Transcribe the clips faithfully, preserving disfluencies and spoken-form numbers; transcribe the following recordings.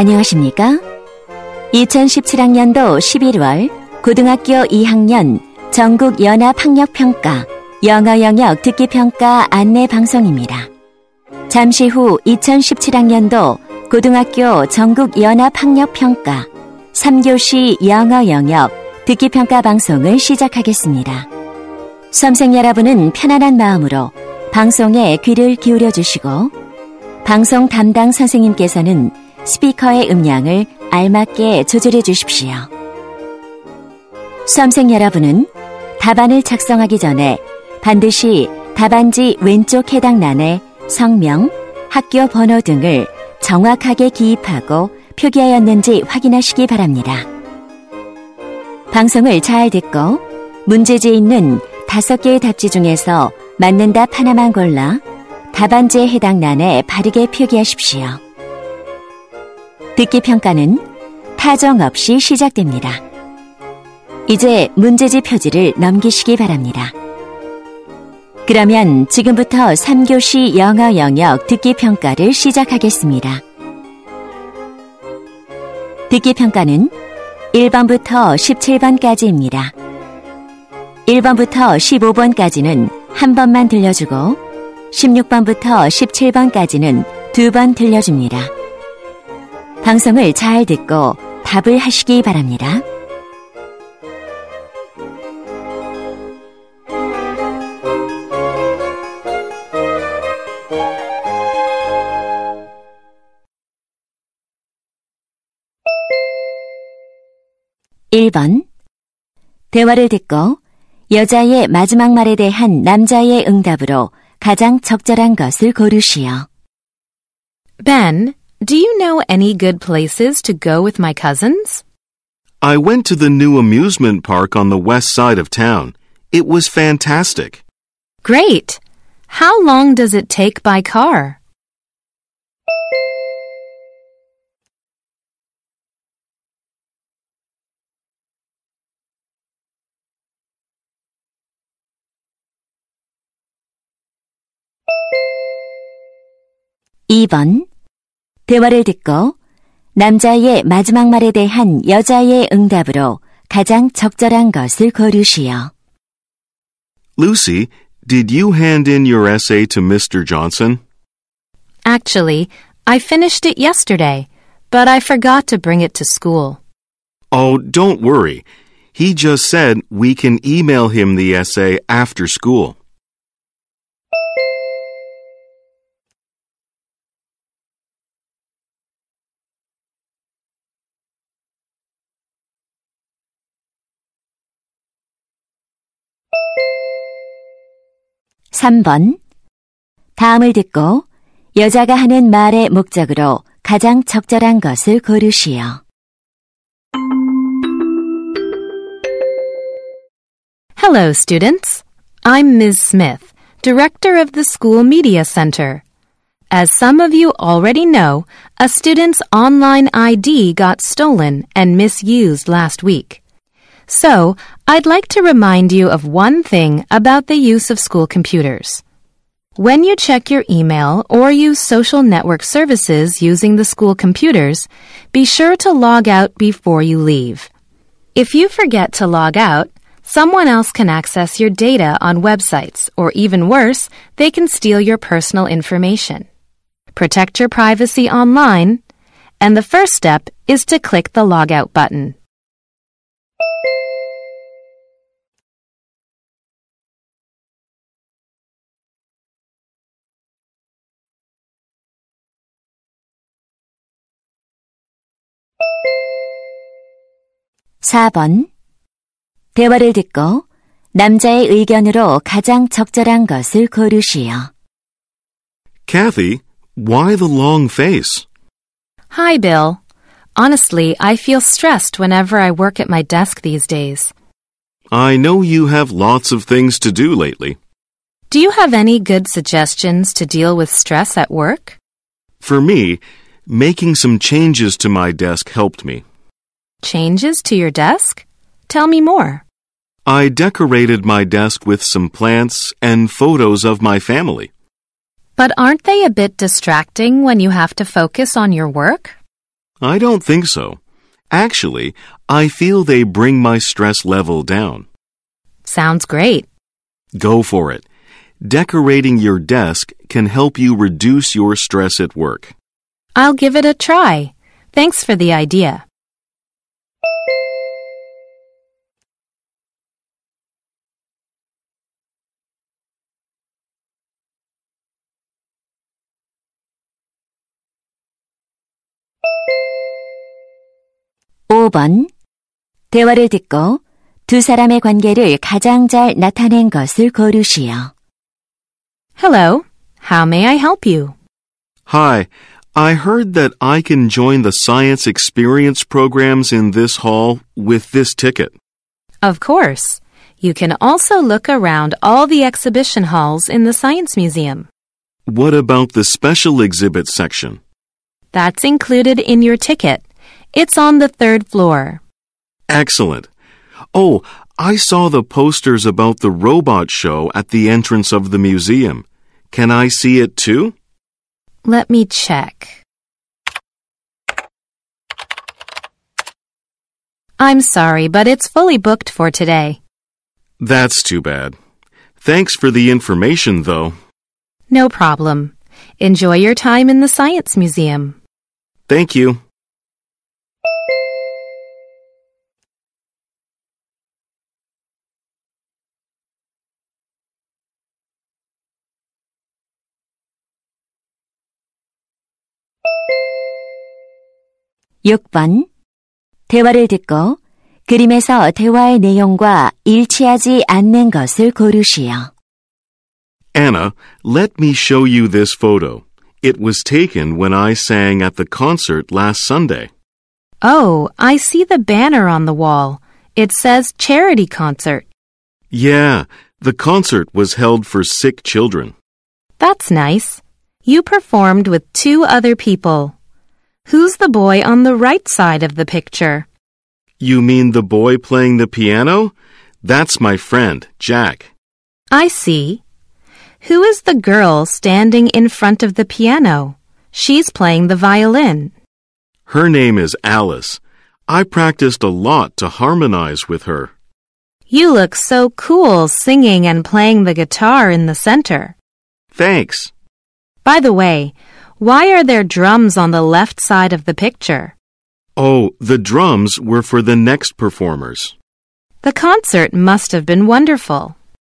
안녕하십니까? 이천십칠 학년도 십일월 고등학교 이 학년 전국연합학력평가 영어 영역 듣기평가 안내 방송입니다. 잠시 후 이천십칠 학년도 고등학교 전국연합학력평가 삼 교시 영어 영역 듣기평가 방송을 시작하겠습니다. 수험생 여러분은 편안한 마음으로 방송에 귀를 기울여 주시고 방송 담당 선생님께서는 스피커의 음량을 알맞게 조절해 주십시오. 수험생 여러분은 답안을 작성하기 전에 반드시 답안지 왼쪽 해당欄에 성명, 학교 번호 등을 정확하게 기입하고 표기하였는지 확인하시기 바랍니다. 방송을 잘 듣고 문제지에 있는 다섯 개의 답지 중에서 맞는 답 하나만 골라 답안지에 해당欄에 바르게 표기하십시오. 듣기 평가는 타정 없이 시작됩니다. 이제 문제지 표지를 넘기시기 바랍니다. 그러면 지금부터 삼 교시 영어 영역 듣기 평가를 시작하겠습니다. 듣기 평가는 일 번부터 십칠 번까지입니다. 일 번부터 십오 번까지는 한 번만 들려주고 십육 번부터 십칠 번까지는 두 번 들려줍니다. 방송을 잘 듣고 답을 하시기 바랍니다. 일 번. 대화를 듣고 여자의 마지막 말에 대한 남자의 응답으로 가장 적절한 것을 고르시오. Ben, do you know any good places to go with my cousins? I went to the new amusement park on the west side of town. It was fantastic. Great! How long does it take by car? 이 번. 대화를 듣고 남자의 마지막 말에 대한 여자의 응답으로 가장 적절한 것을 고르시오. Lucy, did you hand in your essay to Mister Johnson? Actually, I finished it yesterday, but I forgot to bring it to school. Oh, don't worry. He just said we can email him the essay after school. 삼 번. 다음을 듣고 여자가 하는 말의 목적으로 가장 적절한 것을 고르시오. Hello, students. I'm Miz Smith, director of the School Media Center. As some of you already know, a student's online I D got stolen and misused last week. So, I'd like to remind you of one thing about the use of school computers. When you check your email or use social network services using the school computers, be sure to log out before you leave. If you forget to log out, someone else can access your data on websites, or even worse, they can steal your personal information. Protect your privacy online, and the first step is to click the logout button. 사 번. 대화를 듣고 남자의 의견으로 가장 적절한 것을 고르시오. Kathy, why the long face? Hi, Bill. Honestly, I feel stressed whenever I work at my desk these days. I know you have lots of things to do lately. Do you have any good suggestions to deal with stress at work? For me, making some changes to my desk helped me. Changes to your desk? Tell me more. I decorated my desk with some plants and photos of my family. But aren't they a bit distracting when you have to focus on your work? I don't think so. Actually, I feel they bring my stress level down. Sounds great. Go for it. Decorating your desk can help you reduce your stress at work. I'll give it a try. Thanks for the idea. 오 번. 대화를 듣고 두 사람의 관계를 가장 잘 나타낸 것을 고르시오. Hello, how may I help you? Hi, I heard that I can join the science experience programs in this hall with this ticket. Of course. You can also look around all the exhibition halls in the Science Museum. What about the special exhibit section? That's included in your ticket. It's on the third floor. Excellent. Oh, I saw the posters about the robot show at the entrance of the museum. Can I see it too? Let me check. I'm sorry, but it's fully booked for today. That's too bad. Thanks for the information, though. No problem. Enjoy your time in the Science Museum. Thank you. 육 번. 대화를 듣고 그림에서 대화의 내용과 일치하지 않는 것을 고르시오. Anna, let me show you this photo. It was taken when I sang at the concert last Sunday. Oh, I see the banner on the wall. It says charity concert. Yeah, the concert was held for sick children. That's nice. You performed with two other people. Who's the boy on the right side of the picture? You mean the boy playing the piano? That's my friend, Jack. I see. Who is the girl standing in front of the piano? She's playing the violin. Her name is Alice. I practiced a lot to harmonize with her. You look so cool singing and playing the guitar in the center. Thanks. By the way, why are there drums on the left side of the picture? Oh, the drums were for the next performers. The concert must have been wonderful.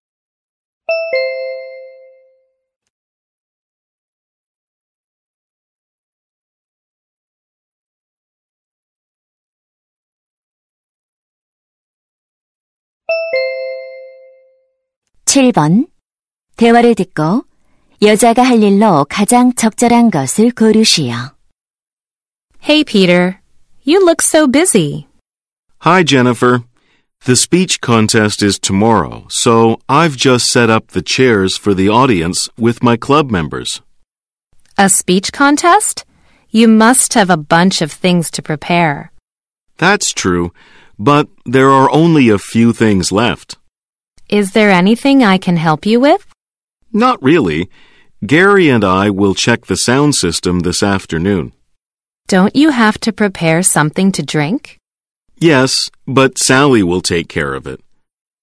칠 번. 대화를 듣고 여자가 할 일로 가장 적절한 것을 고르시오. Hey, Peter. You look so busy. Hi, Jennifer. The speech contest is tomorrow, so I've just set up the chairs for the audience with my club members. A speech contest? You must have a bunch of things to prepare. That's true, but there are only a few things left. Is there anything I can help you with? Not really. Gary and I will check the sound system this afternoon. Don't you have to prepare something to drink? Yes, but Sally will take care of it.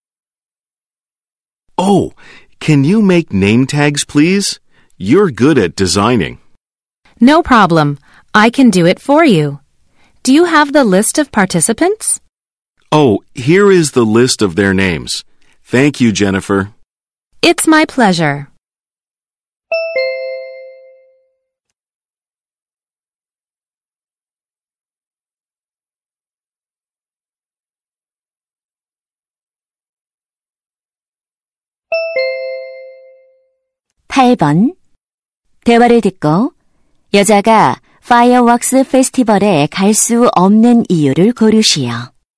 Oh, can you make name tags, please? You're good at designing. No problem. I can do it for you. Do you have the list of participants? Oh, here is the list of their names. Thank you, Jennifer. It's my pleasure. 팔 번. 대화를 듣고 여자가 파이어웍스 페스티벌에 갈 수 없는 이유를 고르시오.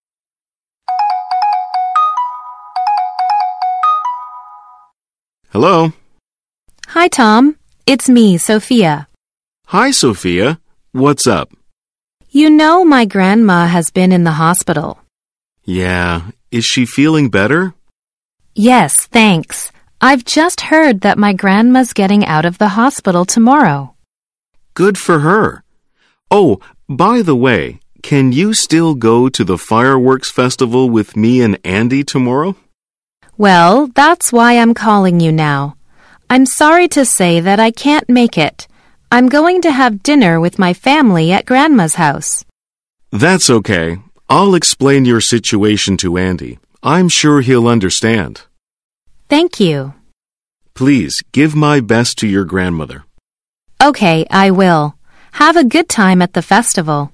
Hello. Hi, Tom. It's me, Sophia. Hi, Sophia. What's up? You know my grandma has been in the hospital. Yeah. Is she feeling better? Yes, thanks. I've just heard that my grandma's getting out of the hospital tomorrow. Good for her. Oh, By the way, can you still go to the fireworks festival with me and Andy tomorrow? Well, that's why I'm calling you now. I'm sorry to say that I can't make it. I'm going to have dinner with my family at Grandma's house. That's okay. I'll explain your situation to Andy. I'm sure he'll understand. Thank you. Please give my best to your grandmother. Okay, I will. Have a good time at the festival.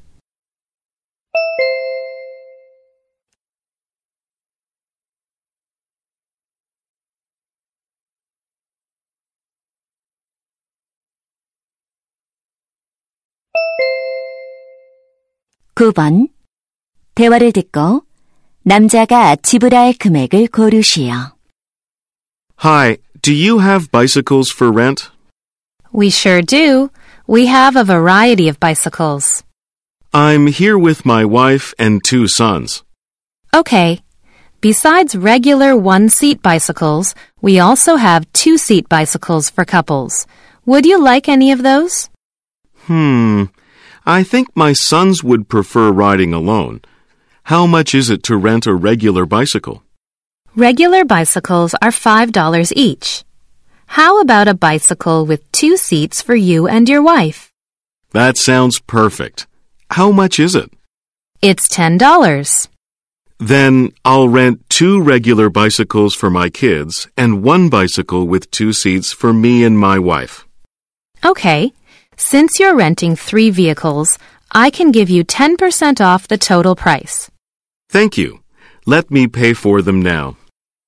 구 번. 대화를 듣고 남자가 지불할 금액을 고르시오. Hi, do you have bicycles for rent? We sure do. We have a variety of bicycles. I'm here with my wife and two sons. Okay. Besides regular one-seat bicycles, we also have two-seat bicycles for couples. Would you like any of those? Hmm, I think my sons would prefer riding alone. How much is it to rent a regular bicycle? Regular bicycles are five dollars each. How about a bicycle with two seats for you and your wife? That sounds perfect. How much is it? It's ten dollars. Then I'll rent two regular bicycles for my kids and one bicycle with two seats for me and my wife. Okay. Since you're renting three vehicles, I can give you ten percent off the total price. Thank you. Let me pay for them now.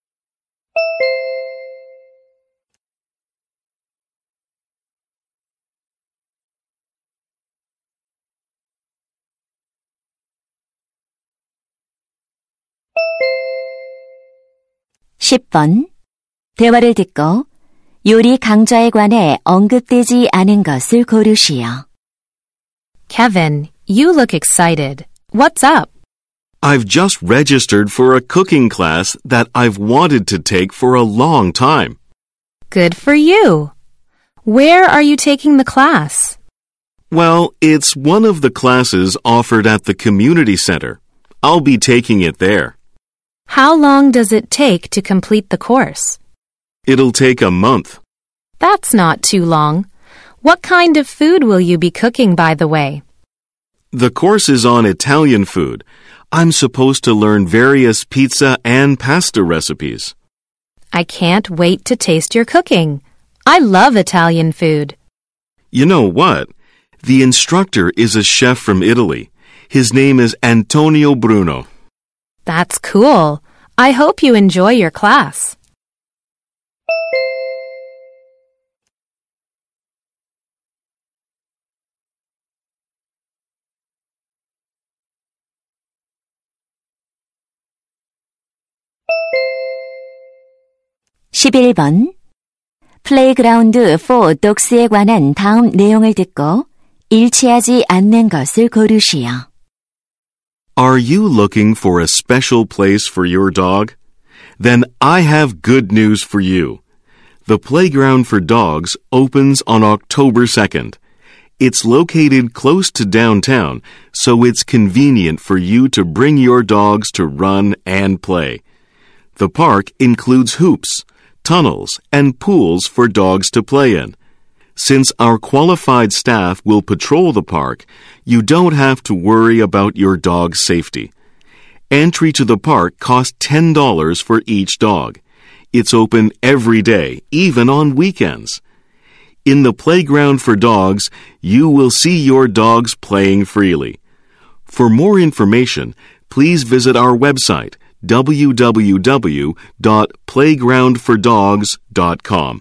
십 번. 대화를 듣고 요리 강좌에 관해 언급되지 않은 것을 고르시오. Kevin, you look excited. What's up? I've just registered for a cooking class that I've wanted to take for a long time. Good for you. Where are you taking the class? Well, it's one of the classes offered at the community center. I'll be taking it there. How long does it take to complete the course? It'll take a month. That's not too long. What kind of food will you be cooking, by the way? The course is on Italian food. I'm supposed to learn various pizza and pasta recipes. I can't wait to taste your cooking. I love Italian food. You know what? The instructor is a chef from Italy. His name is Antonio Bruno. That's cool. I hope you enjoy your class. 십일 번. Playground for Dogs에 관한 다음 내용을 듣고 일치하지 않는 것을 고르시오. Are you looking for a special place for your dog? Then I have good news for you. The Playground for Dogs opens on October second. It's located close to downtown, so it's convenient for you to bring your dogs to run and play. The park includes hoops, tunnels, and pools for dogs to play in. Since our qualified staff will patrol the park, you don't have to worry about your dog's safety. Entry to the park costs ten dollars for each dog. It's open every day, even on weekends. In the Playground for Dogs, you will see your dogs playing freely. For more information, please visit our website, w w w dot playground for dogs dot com.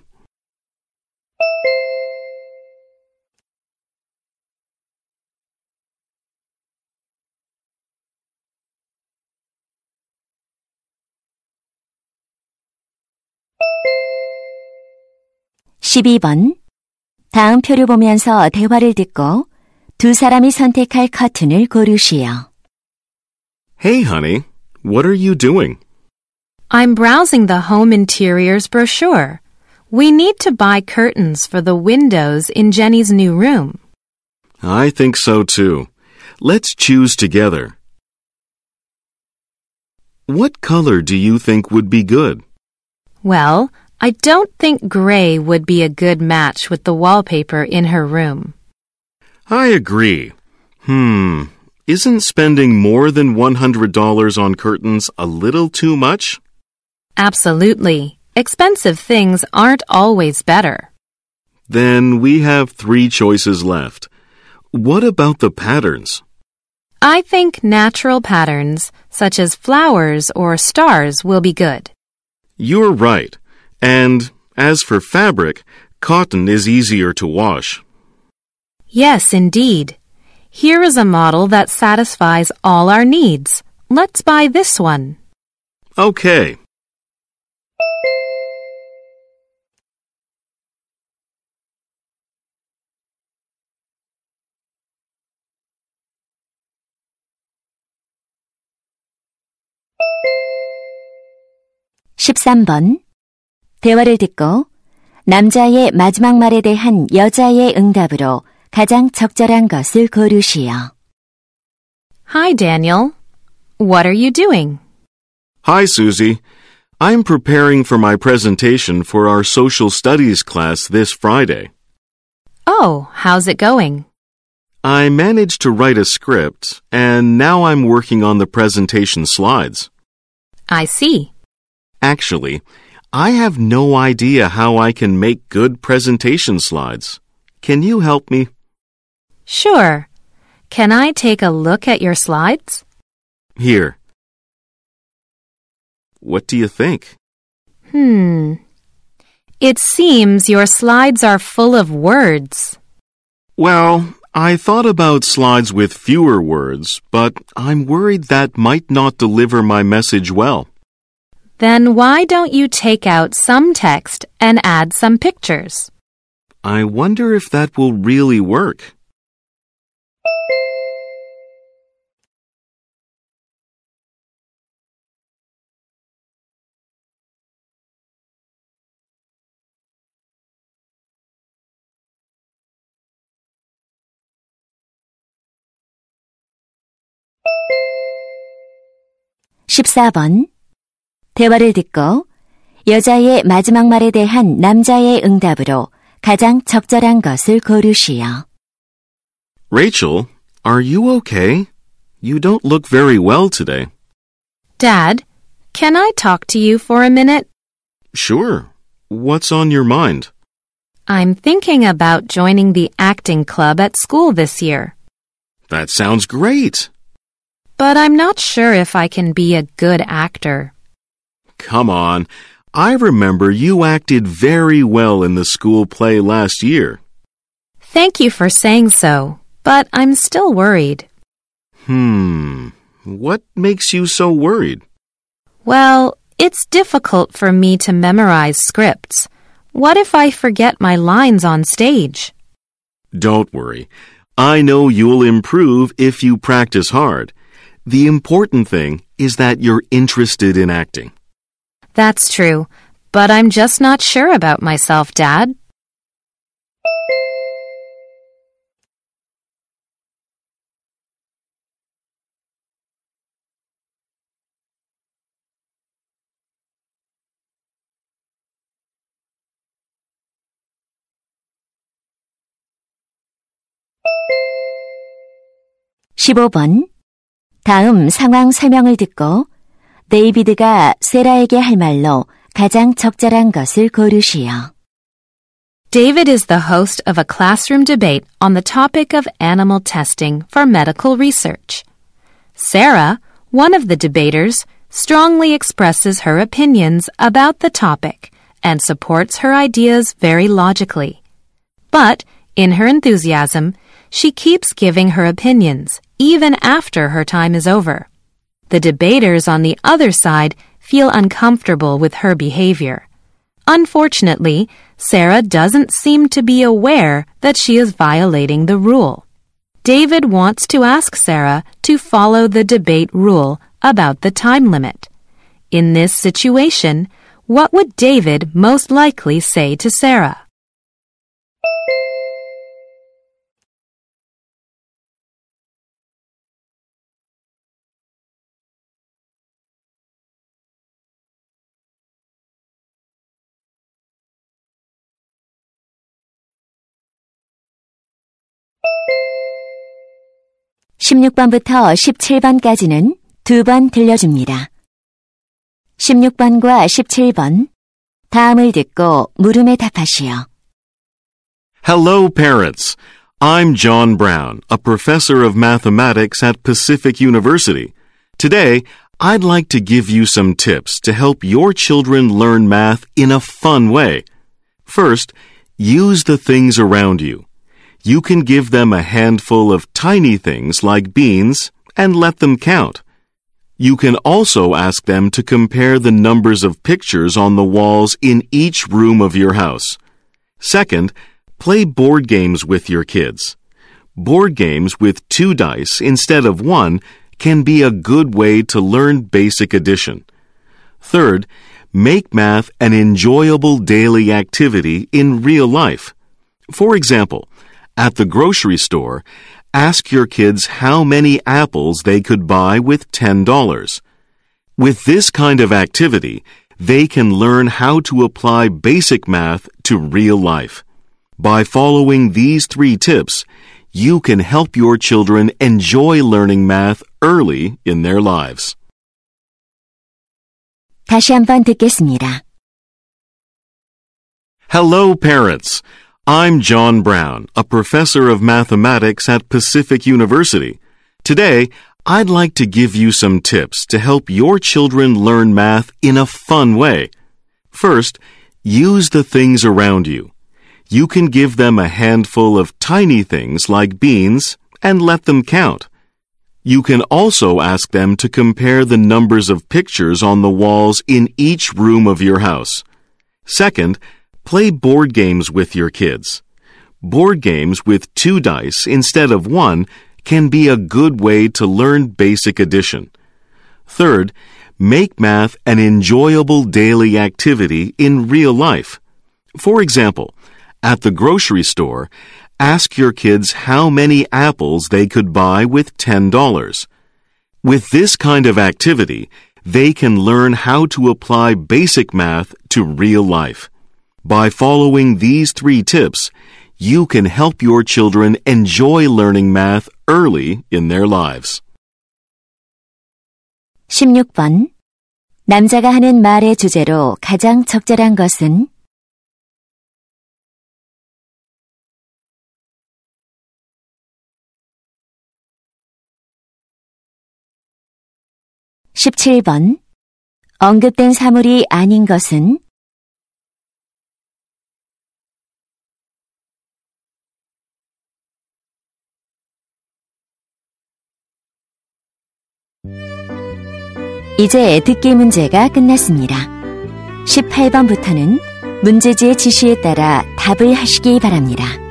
십이 번. 다음 표를 보면서 대화를 듣고 두 사람이 선택할 커튼을 고르시오. Hey, honey, what are you doing? I'm browsing the home interiors brochure. We need to buy curtains for the windows in Jenny's new room. I think so too. Let's choose together. What color do you think would be good? Well, I don't think gray would be a good match with the wallpaper in her room. I agree. Hmm, isn't spending more than one hundred dollars on curtains a little too much? Absolutely. Expensive things aren't always better. Then we have three choices left. What about the patterns? I think natural patterns, such as flowers or stars, will be good. You're right. And as for fabric, cotton is easier to wash. Yes, indeed. Here is a model that satisfies all our needs. Let's buy this one. Okay. 십삼 번. 대화를 듣고 남자의 마지막 말에 대한 여자의 응답으로 가장 적절한 것을 고르시오. Hi, Daniel. What are you doing? Hi, Susie. I'm preparing for my presentation for our social studies class this Friday. Oh, how's it going? I managed to write a script, and now I'm working on the presentation slides. I see. Actually, I have no idea how I can make good presentation slides. Can you help me? Sure. Can I take a look at your slides? Here. What do you think? Hmm. It seems your slides are full of words. Well, I thought about slides with fewer words, but I'm worried that might not deliver my message well. Then why don't you take out some text and add some pictures? I wonder if that will really work. 십사 번. 대화를 듣고 여자의 마지막 말에 대한 남자의 응답으로 가장 적절한 것을 고르시오. Rachel, are you okay? You don't look very well today. Dad, can I talk to you for a minute? Sure. What's on your mind? I'm thinking about joining the acting club at school this year. That sounds great. But I'm not sure if I can be a good actor. Come on. I remember you acted very well in the school play last year. Thank you for saying so, but I'm still worried. Hmm. What makes you so worried? Well, it's difficult for me to memorize scripts. What if I forget my lines on stage? Don't worry. I know you'll improve if you practice hard. The important thing is that you're interested in acting. That's true, but I'm just not sure about myself, Dad. 십오 번. 다음 상황 설명을 듣고 데이비드가 세라에게 할 말로 가장 적절한 것을 고르시오. David is the host of a classroom debate on the topic of animal testing for medical research. Sarah, one of the debaters, strongly expresses her opinions about the topic and supports her ideas very logically. But, in her enthusiasm, she keeps giving her opinions, even after her time is over. The debaters on the other side feel uncomfortable with her behavior. Unfortunately, Sarah doesn't seem to be aware that she is violating the rule. David wants to ask Sarah to follow the debate rule about the time limit. In this situation, what would David most likely say to Sarah? 십육 번부터 십칠 번까지는 두 번 들려줍니다. 십육 번과 십칠 번, 다음을 듣고 물음에 답하시오. Hello, parents. I'm John Brown, a professor of mathematics at Pacific University. Today, I'd like to give you some tips to help your children learn math in a fun way. First, use the things around you. You can give them a handful of tiny things like beans and let them count. You can also ask them to compare the numbers of pictures on the walls in each room of your house. Second, play board games with your kids. Board games with two dice instead of one can be a good way to learn basic addition. Third, make math an enjoyable daily activity in real life. For example, at the grocery store, ask your kids how many apples they could buy with ten dollars. With this kind of activity, they can learn how to apply basic math to real life. By following these three tips, you can help your children enjoy learning math early in their lives. 다시 한번 듣겠습니다. Hello, parents. I'm John Brown, a professor of mathematics at Pacific University. Today, I'd like to give you some tips to help your children learn math in a fun way. First, use the things around you. You can give them a handful of tiny things like beans and let them count. You can also ask them to compare the numbers of pictures on the walls in each room of your house. Second, play board games with your kids. Board games with two dice instead of one can be a good way to learn basic addition. Third, make math an enjoyable daily activity in real life. For example, at the grocery store, ask your kids how many apples they could buy with ten dollars. With this kind of activity, they can learn how to apply basic math to real life. By following these three tips, you can help your children enjoy learning math early in their lives. 십육 번. 남자가 하는 말의 주제로 가장 적절한 것은? 십칠 번. 언급된 사물이 아닌 것은? 이제 듣기 문제가 끝났습니다. 십팔 번부터는 문제지의 지시에 따라 답을 하시기 바랍니다.